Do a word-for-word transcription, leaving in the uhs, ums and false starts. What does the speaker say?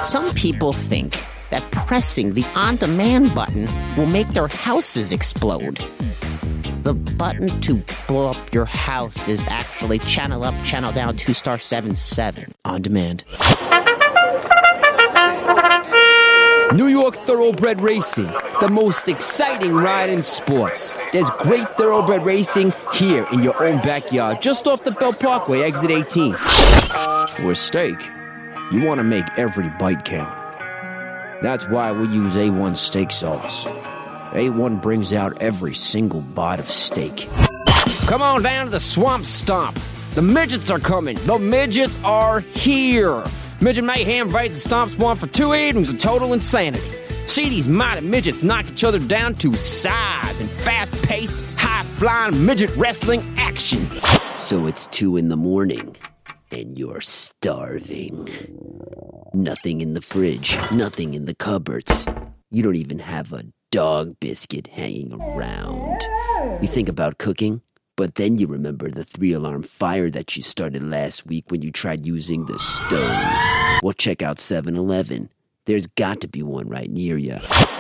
Some people think that pressing the on-demand button will make their houses explode. The button to blow up your house is actually channel up, channel down, two star seven seven on demand. New York Thoroughbred Racing, the most exciting ride in sports. There's great thoroughbred racing here in your own backyard, just off the Belt Parkway, exit eighteen. With steak, you want to make every bite count. That's why we use A one steak sauce. A one brings out every single bite of steak. Come on down to the Swamp Stomp. The midgets are coming. The midgets are here. Midget Mayhem invades the Stomp Spawn for two evenings of total insanity. See these mighty midgets knock each other down to size and fast-paced, high-flying midget wrestling action. So it's two in the morning, and you're starving. Nothing in the fridge, nothing in the cupboards. You don't even have a dog biscuit hanging around. You think about cooking, but then you remember the three-alarm fire that you started last week when you tried using the stove. Well, check out seven eleven. There's got to be one right near you.